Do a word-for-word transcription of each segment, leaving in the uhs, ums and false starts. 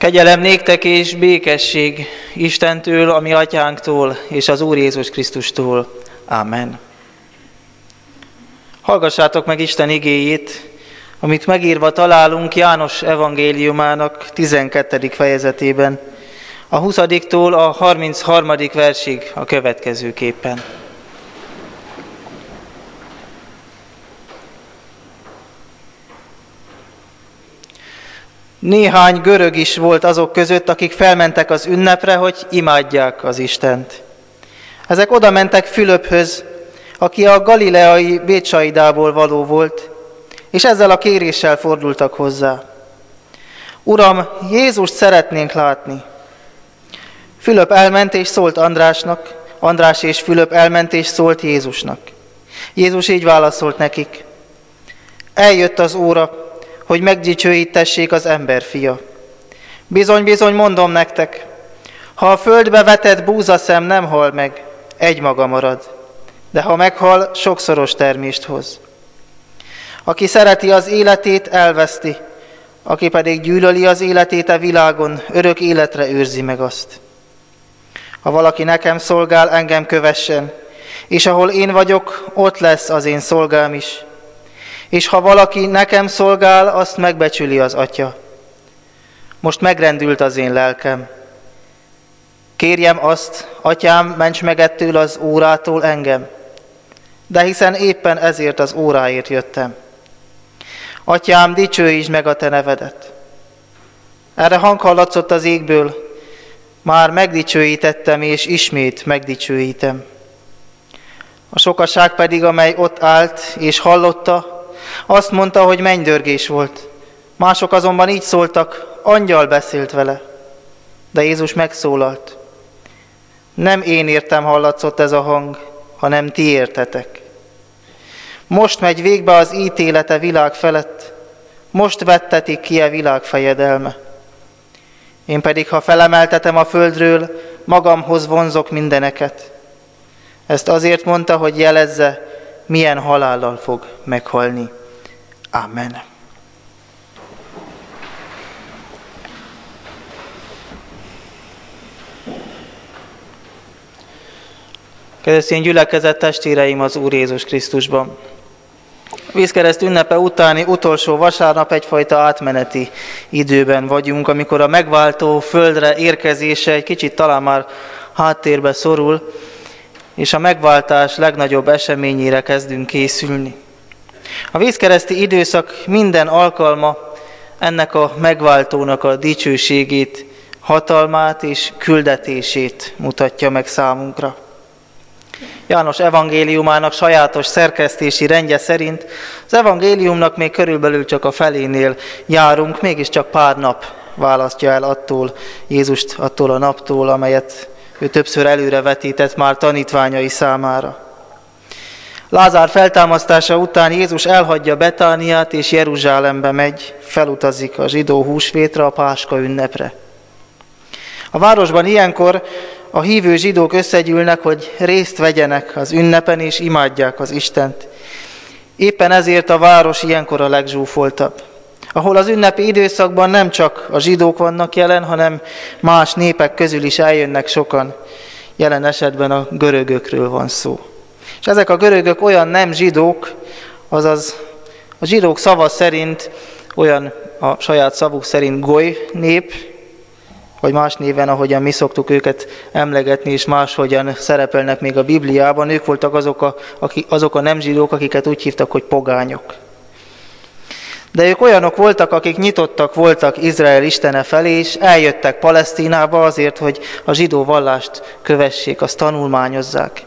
Kegyelem néktek és békesség Istentől, a mi atyánktól és az Úr Jézus Krisztustól. Amen. Hallgassátok meg Isten igéjét, amit megírva találunk János evangéliumának tizenkettedik fejezetében, a huszadiktól a harmincharmadik versig a következőképpen. Néhány görög is volt azok között, akik felmentek az ünnepre, hogy imádják az Istent. Ezek oda mentek Fülöphöz, aki a galileai Bétsaidából való volt, és ezzel a kéréssel fordultak hozzá. Uram, Jézust szeretnénk látni. Fülöp elment és szólt Andrásnak, András és Fülöp elment és szólt Jézusnak. Jézus így válaszolt nekik: eljött az óra, hogy megdicsőítessék az emberfia. Bizony-bizony mondom nektek, ha a földbe vetett búzaszem nem hal meg, egymaga marad, de ha meghal, sokszoros termést hoz. Aki szereti az életét, elveszti, aki pedig gyűlöli az életét a világon, örök életre őrzi meg azt. Ha valaki nekem szolgál, engem kövessen, és ahol én vagyok, ott lesz az én szolgám is. És ha valaki nekem szolgál, azt megbecsüli az Atya. Most megrendült az én lelkem. Kérjem azt, Atyám, ments meg ettől az órától engem, de hiszen éppen ezért az óráért jöttem. Atyám, dicsőítsd meg a te nevedet. Erre hang hallatszott az égből: már megdicsőítettem, és ismét megdicsőítem. A sokaság pedig, amely ott állt és hallotta, azt mondta, hogy mennydörgés volt. Mások azonban így szóltak: angyal beszélt vele. De Jézus megszólalt: nem én értem hallatszott ez a hang, hanem ti értetek. Most megy végbe az ítélete világ felett, most vettetik ki a világ fejedelme. Én pedig, ha felemeltetem a földről, magamhoz vonzok mindeneket. Ezt azért mondta, hogy jelezze, milyen halállal fog meghalni. Amen. Keresztény gyülekezet, testvéreim az Úr Jézus Krisztusban! Vízkereszt ünnepe utáni utolsó vasárnap egyfajta átmeneti időben vagyunk, amikor a megváltó földre érkezése egy kicsit talán már háttérbe szorul, és a megváltás legnagyobb eseményére kezdünk készülni. A vízkereszti időszak minden alkalma ennek a megváltónak a dicsőségét, hatalmát és küldetését mutatja meg számunkra. János evangéliumának sajátos szerkesztési rendje szerint az evangéliumnak még körülbelül csak a felénél járunk, mégiscsak pár nap választja el attól Jézust attól a naptól, amelyet ő többször előre vetített már tanítványai számára. Lázár feltámasztása után Jézus elhagyja Betániát és Jeruzsálembe megy, felutazik a zsidó húsvétra, a Páska ünnepre. A városban ilyenkor a hívő zsidók összegyűlnek, hogy részt vegyenek az ünnepen és imádják az Istent. Éppen ezért a város ilyenkor a legzsúfoltabb, ahol az ünnepi időszakban nem csak a zsidók vannak jelen, hanem más népek közül is eljönnek sokan. Jelen esetben a görögökről van szó. És ezek a görögök olyan nem zsidók, azaz a zsidók szava szerint olyan a saját szavuk szerint goly nép, vagy más néven, ahogyan mi szoktuk őket emlegetni, és máshogyan szerepelnek még a Bibliában, ők voltak azok a, akik, azok a nem zsidók, akiket úgy hívtak, hogy pogányok. De ők olyanok voltak, akik nyitottak voltak Izrael Istene felé, és eljöttek Palesztinába azért, hogy a zsidó vallást kövessék, azt tanulmányozzák.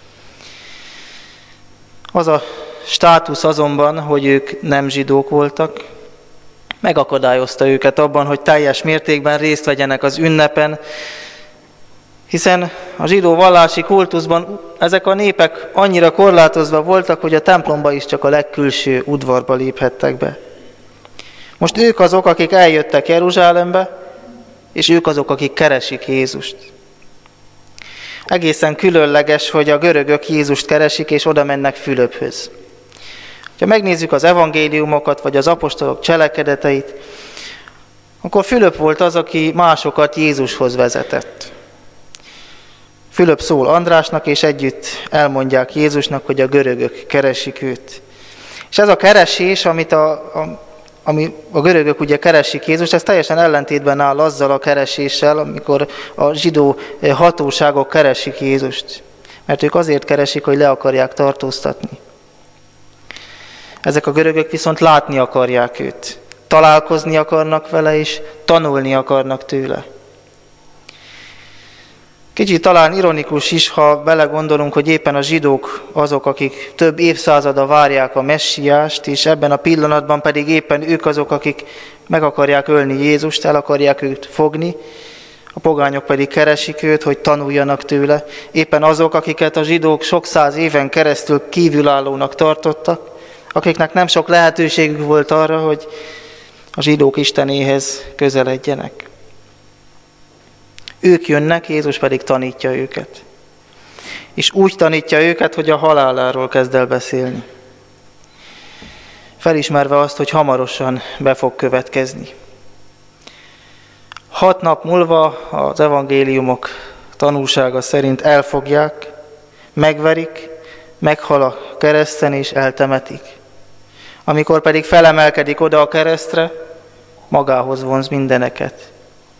Az a státusz azonban, hogy ők nem zsidók voltak, megakadályozta őket abban, hogy teljes mértékben részt vegyenek az ünnepen, hiszen a zsidó vallási kultuszban ezek a népek annyira korlátozva voltak, hogy a templomba is csak a legkülső udvarba léphettek be. Most ők azok, akik eljöttek Jeruzsálembe, és ők azok, akik keresik Jézust. Egészen különleges, hogy a görögök Jézust keresik, és oda mennek Fülöphöz. Ha megnézzük az evangéliumokat, vagy az apostolok cselekedeteit, akkor Fülöp volt az, aki másokat Jézushoz vezetett. Fülöp szól Andrásnak, és együtt elmondják Jézusnak, hogy a görögök keresik őt. És ez a keresés, amit a, a, ami a görögök ugye keresik Jézust, ez teljesen ellentétben áll azzal a kereséssel, amikor a zsidó hatóságok keresik Jézust. Mert ők azért keresik, hogy le akarják tartóztatni. Ezek a görögök viszont látni akarják őt. Találkozni akarnak vele, és tanulni akarnak tőle. Kicsit talán ironikus is, ha belegondolunk, hogy éppen a zsidók azok, akik több évszázada várják a messiást, és ebben a pillanatban pedig éppen ők azok, akik meg akarják ölni Jézust, el akarják őt fogni, a pogányok pedig keresik őt, hogy tanuljanak tőle. Éppen azok, akiket a zsidók sok száz éven keresztül kívülállónak tartottak, akiknek nem sok lehetőségük volt arra, hogy a zsidók Istenéhez közeledjenek. Ők jönnek, Jézus pedig tanítja őket. És úgy tanítja őket, hogy a haláláról kezd el beszélni. Felismerve azt, hogy hamarosan be fog következni. Hat nap múlva az evangéliumok tanúsága szerint elfogják, megverik, meghal a kereszten és eltemetik. Amikor pedig felemelkedik oda a keresztre, magához vonz mindeneket.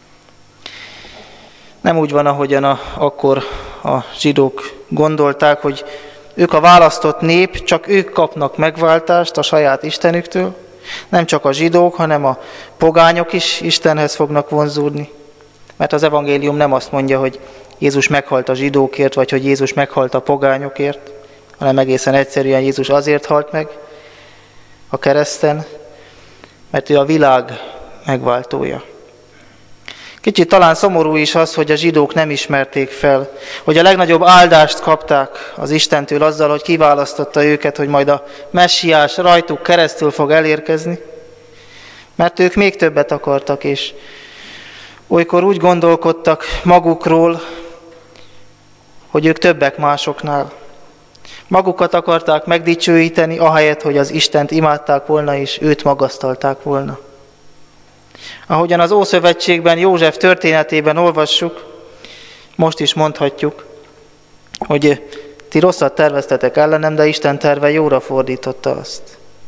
Nem úgy van, ahogyan a, akkor a zsidók gondolták, hogy ők a választott nép, csak ők kapnak megváltást a saját Istenüktől. Nem csak a zsidók, hanem a pogányok is Istenhez fognak vonzódni. Mert az evangélium nem azt mondja, hogy Jézus meghalt a zsidókért, vagy hogy Jézus meghalt a pogányokért, hanem egészen egyszerűen Jézus azért halt meg a kereszten, mert ő a világ megváltója. Kicsit talán szomorú is az, hogy a zsidók nem ismerték fel, hogy a legnagyobb áldást kapták az Istentől azzal, hogy kiválasztotta őket, hogy majd a messiás rajtuk keresztül fog elérkezni, mert ők még többet akartak, és olykor úgy gondolkodtak magukról, hogy ők többek másoknál. Magukat akarták megdicsőíteni, ahelyett, hogy az Istent imádták volna, és őt magasztalták volna. Ahogyan az Ószövetségben, József történetében olvassuk, most is mondhatjuk, hogy ti rosszat terveztetek ellenem, de Isten terve jóra fordította azt.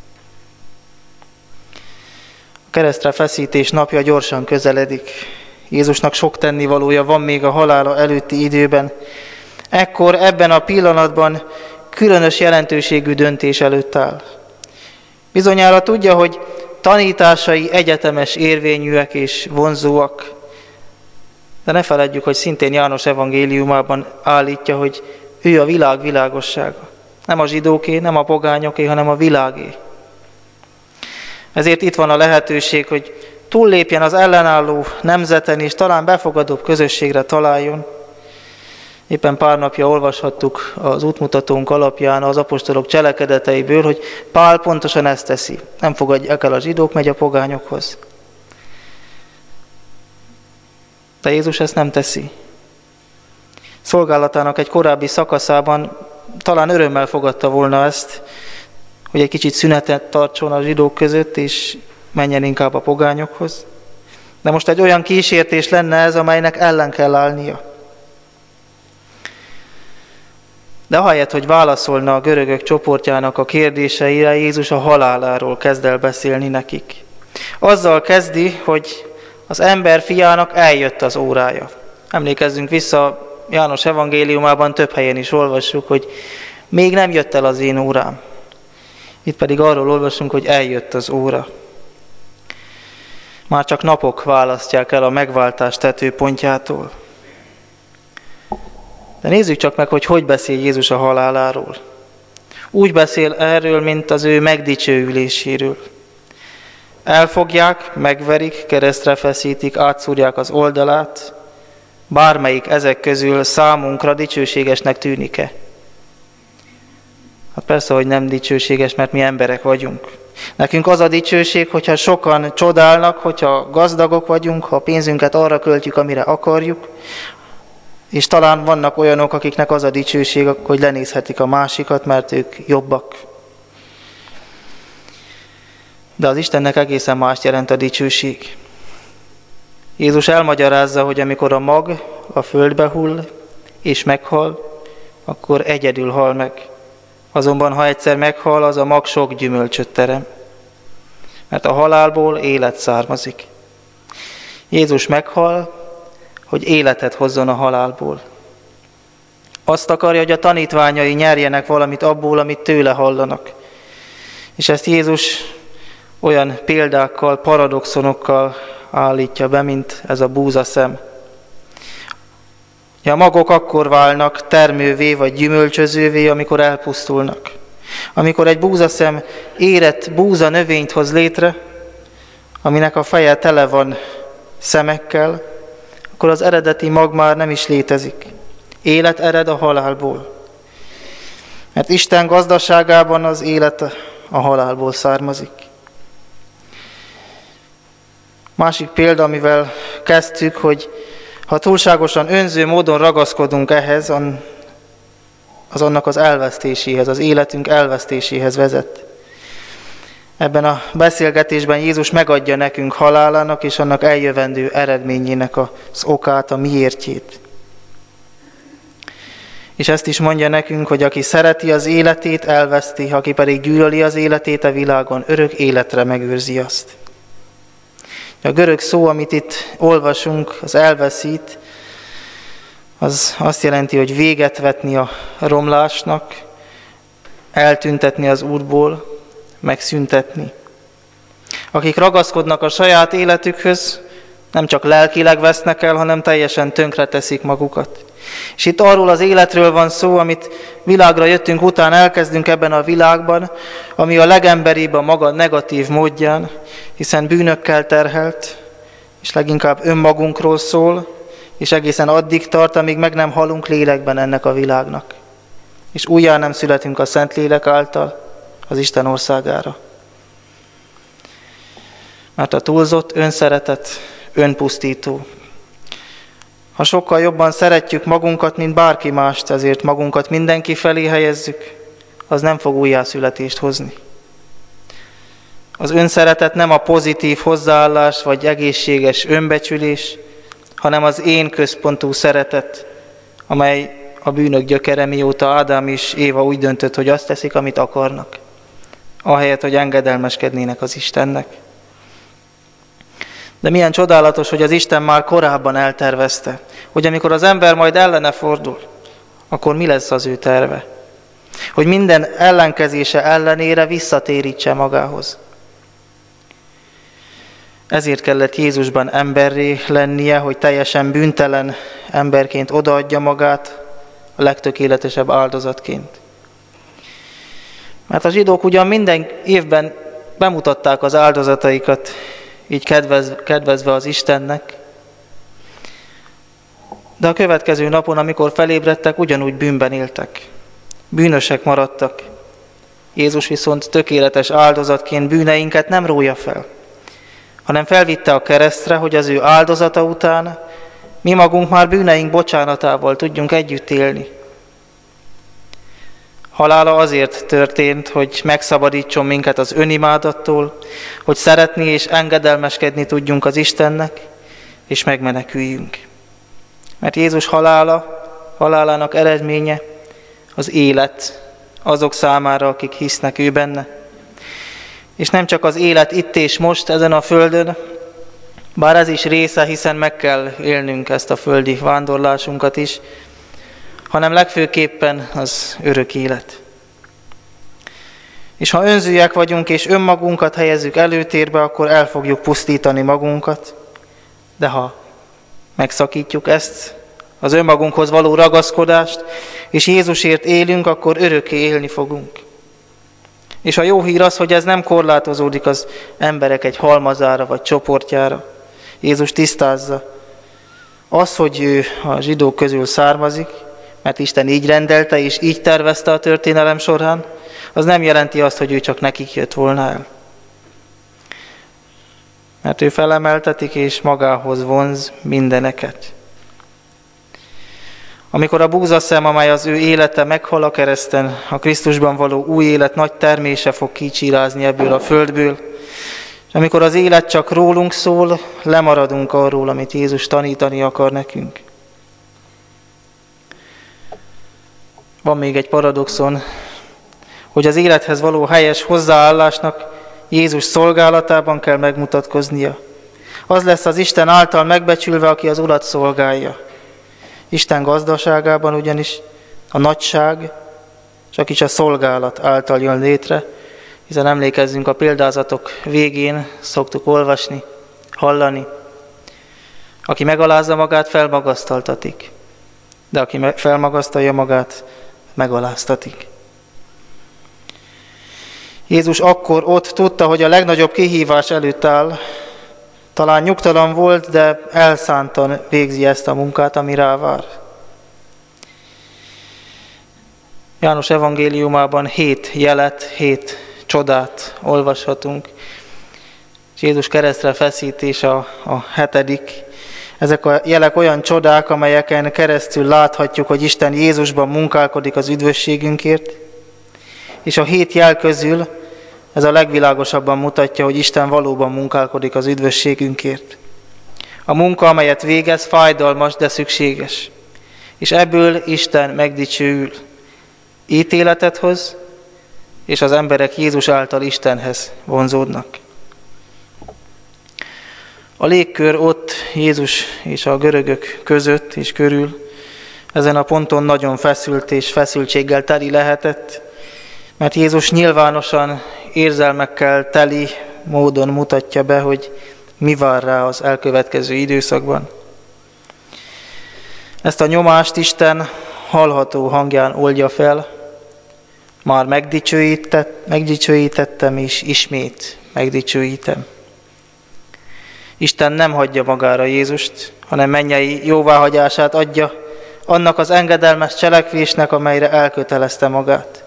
A keresztre feszítés napja gyorsan közeledik. Jézusnak sok tennivalója van még a halála előtti időben. Ekkor, ebben a pillanatban különös jelentőségű döntés előtt áll. Bizonyára tudja, hogy tanításai egyetemes érvényűek és vonzóak, de ne feledjük, hogy szintén János evangéliumában állítja, hogy ő a világ világossága. Nem a zsidóké, nem a pogányoké, hanem a világé. Ezért itt van a lehetőség, hogy túllépjen az ellenálló nemzeten, és talán befogadóbb közösségre találjon. Éppen pár napja olvashattuk az útmutatónk alapján az apostolok cselekedeteiből, hogy Pál pontosan ezt teszi. Nem fogadják el a zsidók, megy a pogányokhoz. De Jézus ezt nem teszi. Szolgálatának egy korábbi szakaszában talán örömmel fogadta volna ezt, hogy egy kicsit szünetet tartson a zsidók között, és menjen inkább a pogányokhoz. De most egy olyan kísértés lenne ez, amelynek ellen kell állnia. De ahelyett, hogy válaszolna a görögök csoportjának a kérdéseire, Jézus a haláláról kezd el beszélni nekik. Azzal kezdi, hogy az ember fiának eljött az órája. Emlékezzünk vissza, János evangéliumában több helyen is olvassuk, hogy még nem jött el az én órám. Itt pedig arról olvasunk, hogy eljött az óra. Már csak napok választják el a megváltás tetőpontjától. De nézzük csak meg, hogy hogy beszél Jézus a haláláról. Úgy beszél erről, mint az ő megdicsőüléséről. Elfogják, megverik, keresztre feszítik, átszúrják az oldalát. Bármelyik ezek közül számunkra dicsőségesnek tűnik-e? Hát persze, hogy nem dicsőséges, mert mi emberek vagyunk. Nekünk az a dicsőség, hogyha sokan csodálnak, hogyha gazdagok vagyunk, ha pénzünket arra költjük, amire akarjuk, és talán vannak olyanok, akiknek az a dicsőség, hogy lenézhetik a másikat, mert ők jobbak. De az Istennek egészen mást jelent a dicsőség. Jézus elmagyarázza, hogy amikor a mag a földbe hull és meghal, akkor egyedül hal meg. Azonban, ha egyszer meghal, az a mag sok gyümölcsöt terem. Mert a halálból élet származik. Jézus meghal, hogy életet hozzon a halálból. Azt akarja, hogy a tanítványai nyerjenek valamit abból, amit tőle hallanak. És ezt Jézus olyan példákkal, paradoxonokkal állítja be, mint ez a búzaszem. A magok akkor válnak termővé vagy gyümölcsözővé, amikor elpusztulnak. Amikor egy búzaszem érett búza növényt hoz létre, aminek a feje tele van szemekkel, akkor az eredeti mag már nem is létezik. Élet ered a halálból. Mert Isten gazdaságában az élet a halálból származik. Másik példa, amivel kezdtük, hogy ha túlságosan önző módon ragaszkodunk ehhez, az annak az elvesztéséhez, az életünk elvesztéséhez vezet. Ebben a beszélgetésben Jézus megadja nekünk halálának és annak eljövendő eredményének az okát, a miértjét. És ezt is mondja nekünk, hogy aki szereti az életét, elveszti, aki pedig gyűlöli az életét a világon, örök életre megőrzi azt. A görög szó, amit itt olvasunk, az elveszít, az azt jelenti, hogy véget vetni a romlásnak, eltüntetni az útból, megszüntetni. Akik ragaszkodnak a saját életükhöz, nem csak lelkileg vesznek el, hanem teljesen tönkreteszik magukat. És itt arról az életről van szó, amit világra jöttünk után elkezdünk ebben a világban, ami a legemberibb a maga negatív módján, hiszen bűnökkel terhelt, és leginkább önmagunkról szól, és egészen addig tart, amíg meg nem halunk lélekben ennek a világnak. És újjá nem születünk a Szentlélek által az Isten országára. Mert a túlzott önszeretet önpusztító. Ha sokkal jobban szeretjük magunkat, mint bárki mást, ezért magunkat mindenki felé helyezzük, az nem fog újjászületést hozni. Az önszeretet nem a pozitív hozzáállás vagy egészséges önbecsülés, hanem az én központú szeretet, amely a bűnök gyökere, mióta Ádám és Éva úgy döntött, hogy azt teszik, amit akarnak, ahelyett, hogy engedelmeskednének az Istennek. De milyen csodálatos, hogy az Isten már korábban eltervezte, hogy amikor az ember majd ellene fordul, akkor mi lesz az ő terve? Hogy minden ellenkezése ellenére visszatérítse magához. Ezért kellett Jézusban emberré lennie, hogy teljesen bűntelen emberként odaadja magát a legtökéletesebb áldozatként. Mert a zsidók ugyan minden évben bemutatták az áldozataikat, így kedvez, kedvezve az Istennek, de a következő napon, amikor felébredtek, ugyanúgy bűnben éltek. Bűnösek maradtak. Jézus viszont tökéletes áldozatként bűneinket nem rója fel, hanem felvitte a keresztre, hogy az ő áldozata után mi magunk már bűneink bocsánatával tudjunk együtt élni. Halála azért történt, hogy megszabadítson minket az önimádattól, hogy szeretni és engedelmeskedni tudjunk az Istennek, és megmeneküljünk. Mert Jézus halála, halálának eredménye az élet azok számára, akik hisznek ő benne. És nem csak az élet itt és most ezen a földön, bár ez is része, hiszen meg kell élnünk ezt a földi vándorlásunkat is, hanem legfőképpen az örök élet. És ha önzőek vagyunk, és önmagunkat helyezzük előtérbe, akkor el fogjuk pusztítani magunkat, de ha megszakítjuk ezt, az önmagunkhoz való ragaszkodást, és Jézusért élünk, akkor örökké élni fogunk. És a jó hír az, hogy ez nem korlátozódik az emberek egy halmazára vagy csoportjára. Jézus tisztázza. Az, hogy ő a zsidók közül származik, mert Isten így rendelte és így tervezte a történelem során, az nem jelenti azt, hogy ő csak nekik jött volna el. Mert ő felemeltetik és magához vonz mindeneket. Amikor a búzaszem, amely az ő élete meghal a kereszten, a Krisztusban való új élet nagy termése fog kicsírázni ebből a földből, És amikor az élet csak rólunk szól, lemaradunk arról, amit Jézus tanítani akar nekünk. Van még egy paradoxon, hogy az élethez való helyes hozzáállásnak Jézus szolgálatában kell megmutatkoznia. Az lesz az Isten által megbecsülve, aki az Urat szolgálja. Isten gazdaságában ugyanis a nagyság csak is a szolgálat által jön létre, hiszen emlékezzünk, a példázatok végén szoktuk olvasni, hallani. Aki megalázza magát, felmagasztaltatik, de aki felmagasztalja magát, megaláztatik. Jézus akkor ott tudta, hogy a legnagyobb kihívás előtt áll. Talán nyugtalan volt, de elszántan végzi ezt a munkát, ami rá vár. János evangéliumában hét jelet, hét csodát olvashatunk. És Jézus keresztre feszítés a, a hetedik. Ezek a jelek olyan csodák, amelyeken keresztül láthatjuk, hogy Isten Jézusban munkálkodik az üdvösségünkért. És a hét jel közül ez a legvilágosabban mutatja, hogy Isten valóban munkálkodik az üdvösségünkért. A munka, amelyet végez, fájdalmas, de szükséges. És ebből Isten megdicsőül. Ítéletet hoz, és az emberek Jézus által Istenhez vonzódnak. A légkör ott Jézus és a görögök között és körül ezen a ponton nagyon feszült és feszültséggel teli lehetett, mert Jézus nyilvánosan érzelmekkel teli módon mutatja be, hogy mi vár rá az elkövetkező időszakban. Ezt a nyomást Isten hallható hangján oldja fel, már megdicsőített, megdicsőítettem, és ismét megdicsőítem. Isten nem hagyja magára Jézust, hanem mennyei jóváhagyását adja annak az engedelmes cselekvésnek, amelyre elkötelezte magát.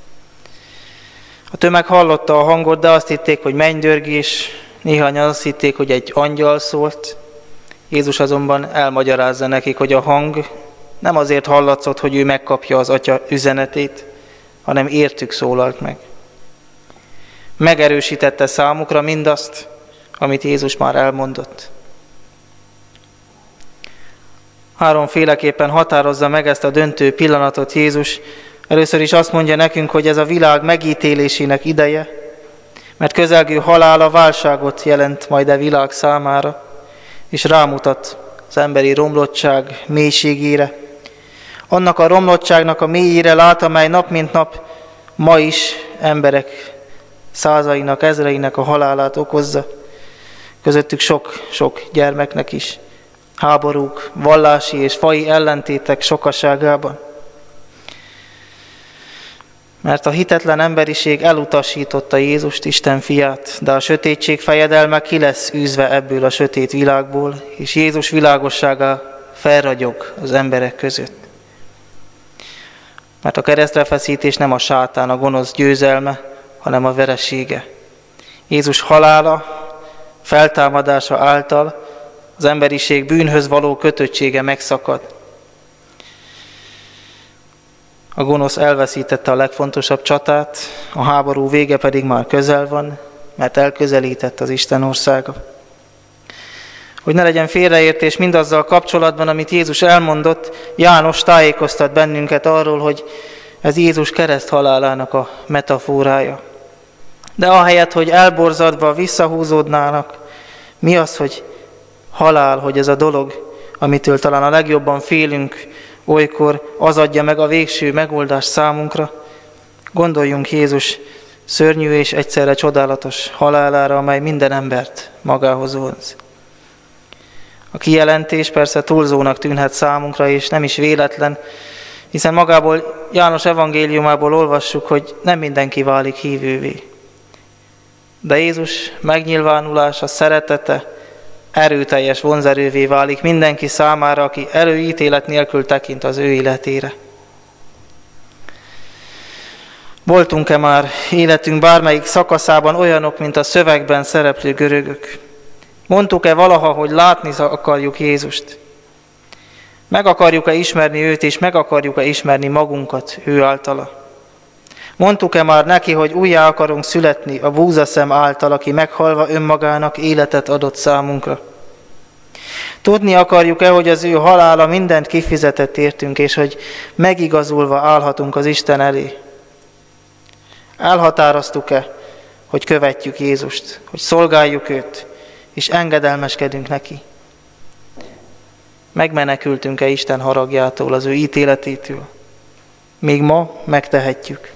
A tömeg hallotta a hangot, de azt hitték, hogy mennydörgés, néhányan azt hitték, hogy egy angyal szólt. Jézus azonban elmagyarázza nekik, hogy a hang nem azért hallatszott, hogy ő megkapja az Atya üzenetét, hanem értük szólalt meg. Megerősítette számukra mindazt, amit Jézus már elmondott. Háromféleképpen határozza meg ezt a döntő pillanatot Jézus. Először is azt mondja nekünk, hogy ez a világ megítélésének ideje, mert közelgő halála válságot jelent majd a világ számára, és rámutat az emberi romlottság mélységére. Annak a romlottságnak a mélyére lát, amely nap mint nap ma is emberek százainak, ezreinek a halálát okozza. Közöttük sok-sok gyermeknek is. Háborúk, vallási és faji ellentétek sokaságában. Mert a hitetlen emberiség elutasította Jézust, Isten fiát, de a sötétség fejedelme ki lesz űzve ebből a sötét világból, és Jézus világossága felragyog az emberek között. Mert a keresztrefeszítés nem a sátán, a gonosz győzelme, hanem a veresége. Jézus halála, feltámadása által az emberiség bűnhöz való kötöttsége megszakad. A gonosz elveszítette a legfontosabb csatát, a háború vége pedig már közel van, mert elközelített az Isten országa. Hogy ne legyen félreértés mindazzal kapcsolatban, amit Jézus elmondott, János tájékoztat bennünket arról, hogy ez Jézus kereszthalálának a metaforája. De ahelyett, hogy elborzadva visszahúzódnának, mi az, hogy halál, hogy ez a dolog, amitől talán a legjobban félünk, olykor az adja meg a végső megoldást számunkra. Gondoljunk Jézus szörnyű és egyszerre csodálatos halálára, amely minden embert magához vonz. A kijelentés persze túlzónak tűnhet számunkra, és nem is véletlen, hiszen magából János evangéliumából olvassuk, hogy nem mindenki válik hívővé. De Jézus megnyilvánulása, szeretete erőteljes vonzerővé válik mindenki számára, aki előítélet nélkül tekint az ő életére. Voltunk-e már életünk bármelyik szakaszában olyanok, mint a szövegben szereplő görögök? Mondtuk-e valaha, hogy látni akarjuk Jézust? Meg akarjuk-e ismerni őt, és meg akarjuk-e ismerni magunkat ő általa? Mondtuk-e már neki, hogy újjá akarunk születni a búzaszem által, aki meghalva önmagának életet adott számunkra? Tudni akarjuk-e, hogy az ő halála mindent kifizetett értünk, és hogy megigazulva állhatunk az Isten elé? Elhatároztuk-e, hogy követjük Jézust, hogy szolgáljuk őt, és engedelmeskedünk neki? Megmenekültünk-e Isten haragjától, az ő ítéletétől? Még ma megtehetjük.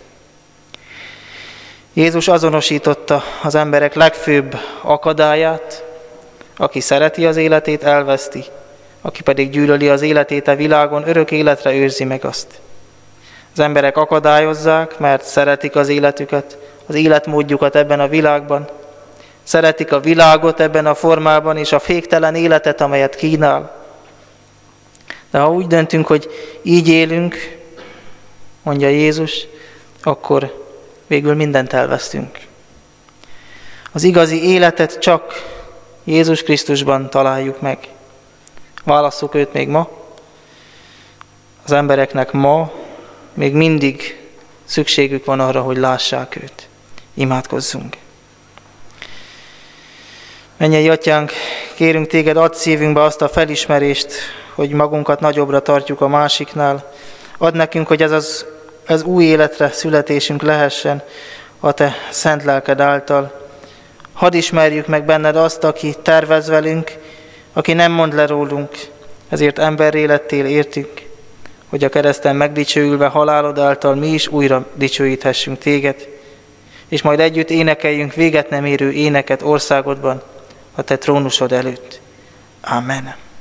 Jézus azonosította az emberek legfőbb akadályát: aki szereti az életét, elveszti, aki pedig gyűlöli az életét a világon, örök életre őrzi meg azt. Az emberek akadályozzák, mert szeretik az életüket, az életmódjukat ebben a világban, szeretik a világot ebben a formában, és a féktelen életet, amelyet kínál. De ha úgy döntünk, hogy így élünk, mondja Jézus, akkor végül mindent elvesztünk. Az igazi életet csak Jézus Krisztusban találjuk meg. Válasszuk őt még ma. Az embereknek ma még mindig szükségük van arra, hogy lássák őt. Imádkozzunk. Mennyei Atyánk, kérünk téged, add szívünkbe azt a felismerést, hogy magunkat nagyobbra tartjuk a másiknál. Add nekünk, hogy ez az ez új életre születésünk lehessen a te szent lelked által. Hadd ismerjük meg benned azt, aki tervez velünk, aki nem mond le rólunk, ezért emberré lettél értünk, hogy a kereszten megdicsőülve halálod által mi is újra dicsőíthessünk téged, és majd együtt énekeljünk véget nem érő éneket országodban, a te trónusod előtt. Amen.